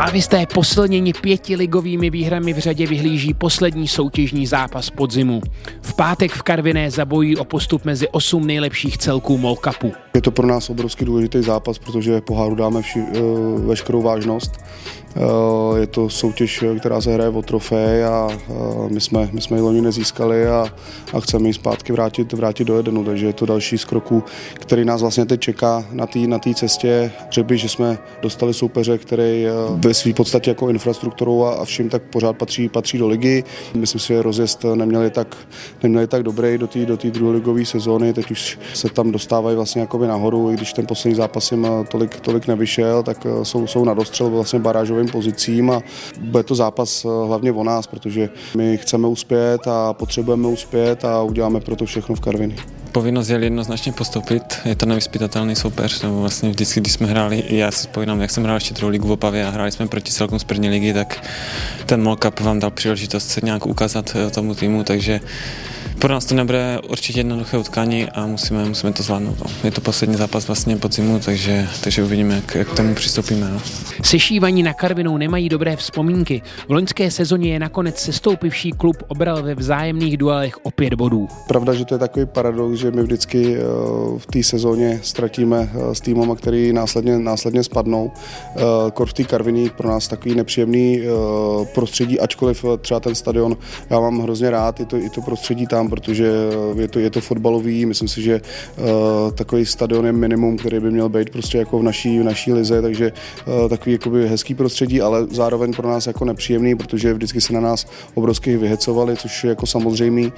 Slávisté posilněni 5 ligovými výhrami v řadě vyhlíží poslední soutěžní zápas podzimu. V pátek v Karviné zabojí o postup mezi 8 nejlepších celků MOL Cupu. Je to pro nás obrovský důležitý zápas, protože poháru dáme veškerou vážnost. Je to soutěž, která se hraje o trofej a my jsme ji loni nezískali a chceme ji zpátky vrátit do Edenu, takže je to další z kroků, který nás vlastně teď čeká na té cestě. Řekl bych, že jsme dostali soupeře, který ve své podstatě jako infrastrukturou a vším tak pořád patří do ligy. Myslím si, že rozjezd neměli tak dobrý do té druholigové sezóny, teď už se tam dostávají vlastně jakoby nahoru, i když ten poslední zápas jim tolik nevyšel, tak jsou na dostřel vlastně barážovým pozicím a bude to zápas hlavně o nás, protože my chceme uspět a potřebujeme uspět a uděláme pro to všechno v Karviní. Povinnost je jednoznačně postoupit, je to nevyzpytatelný soupeř, nebo vlastně vždycky, když jsme hráli, já si vzpomínám, jak jsem hrál ještě druhou ligu v Opavě a hráli jsme proti celkům z první ligy, tak ten MOL Cup vám dal příležitost se nějak ukázat tomu týmu, takže pro nás to nebude určitě jednoduché utkání a musíme to zvládnout. No. Je to poslední zápas vlastně podzimu, takže uvidíme, jak k tomu přistoupíme. No. Sešívaní na Karvinou nemají dobré vzpomínky. V loňské sezóně je nakonec sestoupivší klub obral ve vzájemných duelech o 5 bodů. Pravda, že to je takový paradox, že my vždycky v té sezóně ztratíme s týmama, který následně spadnou. Kor v té Karviní pro nás takový nepříjemný prostředí, ačkoliv třeba ten stadion já mám hrozně rád, i to prostředí tam, protože je to fotbalový, myslím si, že takový stadion je minimum, který by měl být prostě jako v naší lize, takže takový jakoby hezký prostředí, ale zároveň pro nás jako nepříjemný, protože vždycky se na nás obrovsky vyhecovali, což je jako samozřejmý.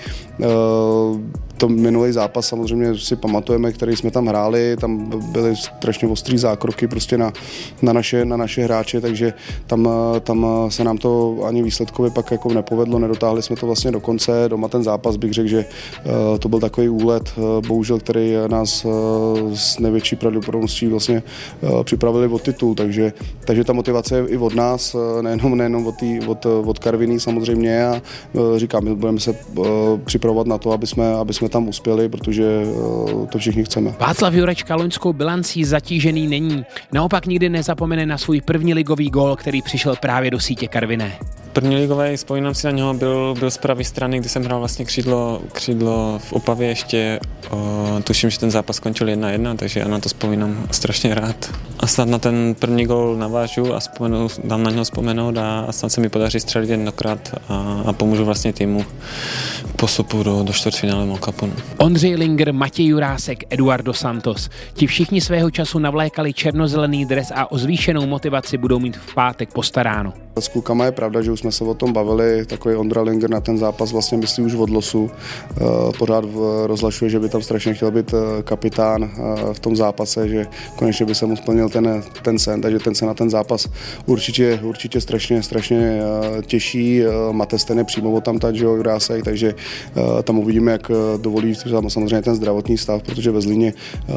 To minulý zápas samozřejmě si pamatujeme, který jsme tam hráli, tam byly strašně ostrý zákroky prostě na naše hráče, takže tam se nám to ani výsledkově pak jako nepovedlo, nedotáhli jsme to vlastně do konce, doma ten zápas bych řekl, že to byl takový úlet, bohužel, který nás s největší pravděpodobností vlastně připravili o titul, takže ta motivace je i od nás, nejenom od Karviní samozřejmě a říkám, my budeme se připravovat na to, aby jsme tam uspěli, protože to všichni chceme. Václav Jurečka loňskou bilancí zatížený není. Naopak nikdy nezapomene na svůj první ligový gól, který přišel právě do sítě Karviné. První ligové, vzpomínám si na něho, byl z pravé strany, kdy jsem hrál vlastně křídlo v Opavě ještě. Tuším, že ten zápas skončil 1-1, takže já na to vzpomínám strašně rád. A snad na ten první gól navážu a dám na něho vzpomenout a snad se mi podaří střelit jednokrát a pomůžu vlastně týmu k postupu do čtvrtfinále MOL Cupu. Ondřej Linger, Matěj Jurásek, Eduardo Santos. Ti všichni svého času navlékali černozelený dres a o zvýšenou motivaci budou mít v pátek postaráno. S klukama je pravda, že už jsme se o tom bavili, takový Ondra Linger na ten zápas vlastně myslí už od losu. Pořád rozhlašuje, že by tam strašně chtěl být kapitán v tom zápase, že konečně by se mu splnil ten sen, takže ten se na ten zápas určitě strašně těší. Matez ten je přímo od tamtať, že jo, Jurásek, takže tam uvidíme, jak dovolí samozřejmě ten zdravotní stav, protože ve Zlíně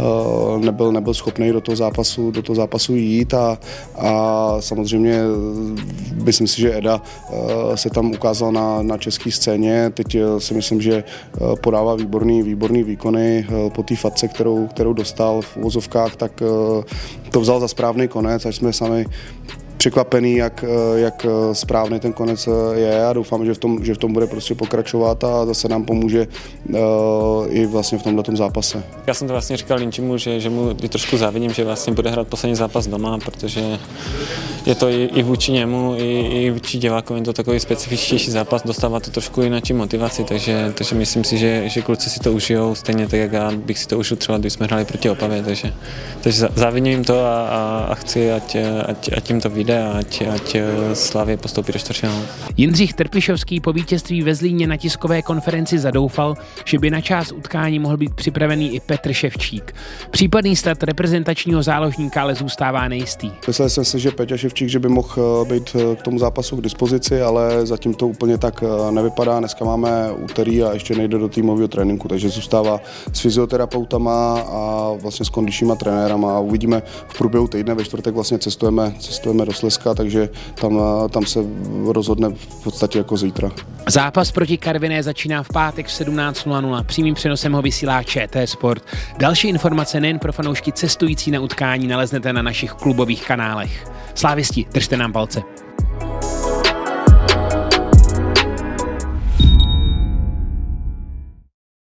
nebyl schopný do toho zápasu jít a samozřejmě myslím si, že Eda se tam ukázal na české scéně. Teď si myslím, že podává výborný výkony po té fatce, kterou dostal v uvozovkách, tak to vzal za správný konec, až jsme sami překvapený, jak správný ten konec je a doufám, že v tom bude prostě pokračovat a zase nám pomůže i vlastně v tomhletom zápase. Já jsem to vlastně říkal Linčimu, že mu trošku závidím, že vlastně bude hrát poslední zápas doma, protože je to i vůči němu, i vůči divákům, je to takový specifičtější zápas, dostává to trošku jináčí motivaci, takže myslím si, že kluci si to užijou stejně tak, jak já bych si to užil třeba, když jsme hráli proti Opavě, takže závidím jim to a chci, ať jim to vyjde a ať Slavie postoupí do čtvrtfinále. Jindřich Trpišovský po vítězství ve Zlíně na tiskové konferenci zadoufal, že by na část utkání mohl být připravený i Petr Ševčík. Případný start reprezentačního záložníka ale zůstává nejistý. Myslel jsem si, že Peťa Ševčík, že by mohl být k tomu zápasu k dispozici, ale zatím to úplně tak nevypadá. Dneska máme úterý a ještě nejde do týmového tréninku, takže zůstává s fyzioterapeutama a vlastně s kondičníma trenérama a uvidíme v průběhu týdne. Ve čtvrtek vlastně cestujeme do Slezska, takže tam se rozhodne v podstatě jako zítra. Zápas proti Karviné začíná v pátek v 17:00. Přímým přenosem ho vysílá ČT Sport. Další informace nejen pro fanoušky cestující na utkání naleznete na našich klubových kanálech. Slávisti, držte nám palce.